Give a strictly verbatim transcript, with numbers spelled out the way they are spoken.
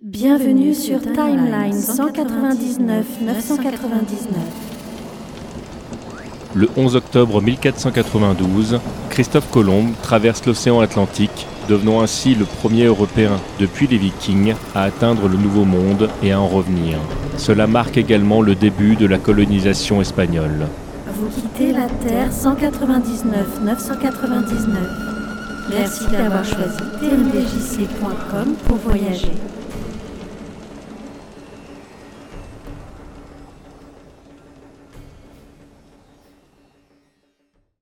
Bienvenue sur Timeline cent quatre-vingt-dix-neuf neuf cent quatre-vingt-dix-neuf. Le onze octobre mille quatre cent quatre-vingt-douze, Christophe Colomb traverse l'océan Atlantique, devenant ainsi le premier Européen depuis les Vikings à atteindre le Nouveau Monde et à en revenir. Cela marque également le début de la colonisation espagnole. Vous quittez la Terre cent quatre-vingt-dix-neuf neuf cent quatre-vingt-dix-neuf. Merci d'avoir choisi T M D J C point com pour voyager.